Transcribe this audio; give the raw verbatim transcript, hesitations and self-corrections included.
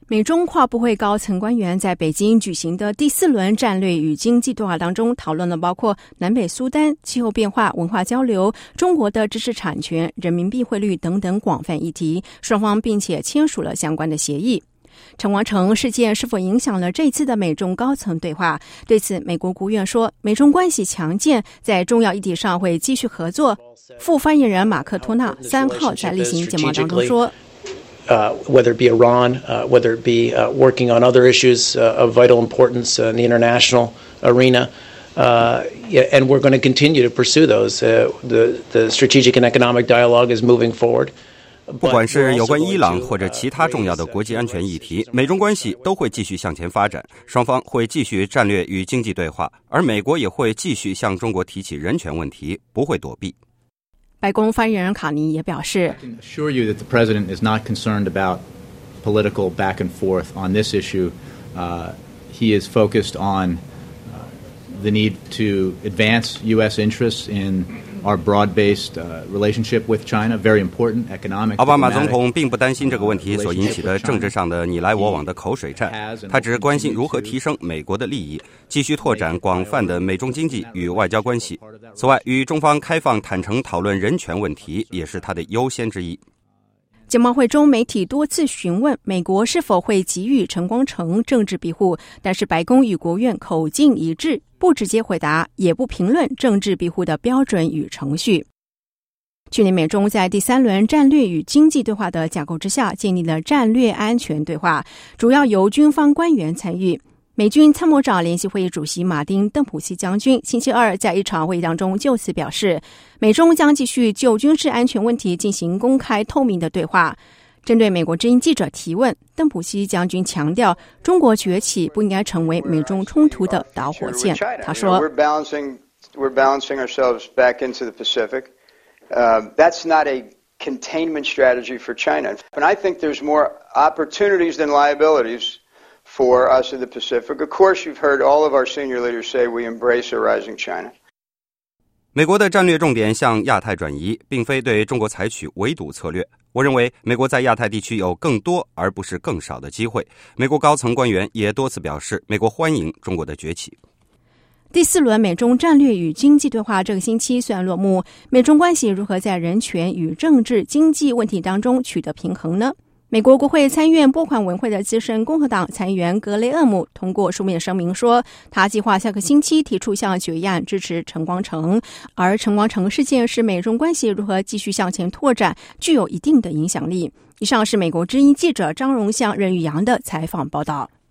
美中跨部会高层官员在北京举行的第四轮战略与经济对话当中，讨论了包括南北苏丹、气候变化、文化交流、中国的知识产权、人民币汇率等等广泛议题，双方并且签署了相关的协议。陈王成事件是否影响了这次的美中高层对话？对此，美国国务院说，美中关系强健，在重要议题上会继续合作。副发言人马克托纳三号在例行简报当中说 Uh, whether it be Iran, uh, whether it be uh, working on other issues uh, of vital importance uh, in the international arena. Uh, yeah, and we're going to continue to pursue those. Uh, the, the strategic and economic dialogue is moving forward. 不管是有关伊朗或者其他重要的国际安全议题，美中关系都会继续向前发展，双方会继续战略与经济对话，而美国也会继续向中国提起人权问题，不会躲避。 白宫发言人卡尼也表示 I can assure you that the president is not concerned about political back and forth on this issue. Uh, he is focused on uh, the need to advance U S interests in our broad-based uh, relationship with China, very important economic. 奥巴马总统并不担心这个问题所引起的政治上的你来我往的口水战，他只关心如何提升美国的利益，继续拓展广泛的美中经济与外交关系。此外，与中方开放坦诚讨论人权问题也是他的优先之一。 简报会中，媒体多次询问美国是否会给予陈光诚政治庇护，但是白宫与国务院口径一致，不直接回答，也不评论政治庇护的标准与程序。去年美中在第三轮战略与经济对话的架构之下，建立了战略安全对话，主要由军方官员参与。美军参谋长联席会议主席马丁·邓普西将军星期二在一场会议当中就此表示，美中将继续就军事安全问题进行公开透明的对话。针对美国之音记者提问，邓普西将军强调，中国崛起不应该成为美中冲突的导火线。他说 We're balancing, we're balancing ourselves back into the Pacific. Uh, that's not a containment strategy for China. And I think there's more opportunities than liabilities.For us in the Pacific. Of course, you've heard all of our senior leaders say we embrace a rising China. 美国的战略重点向亚太转移，并非对中国采取围堵策略。我认为美国在亚太地区有更多而不是更少的机会。美国高层官员也多次表示，美国欢迎中国的崛起。 第四轮美中战略与经济对话这个星期虽然落幕，美中关系如何在人权与政治经济问题当中取得平衡呢？美国国会参院拨款委员会的资深共和党参议员格雷厄姆通过书面声明说，他计划下个星期提出项决议案支持陈光诚，而陈光诚事件是美中关系如何继续向前拓展具有一定的影响力。以上是美国之音记者张荣向、任玉阳的采访报道。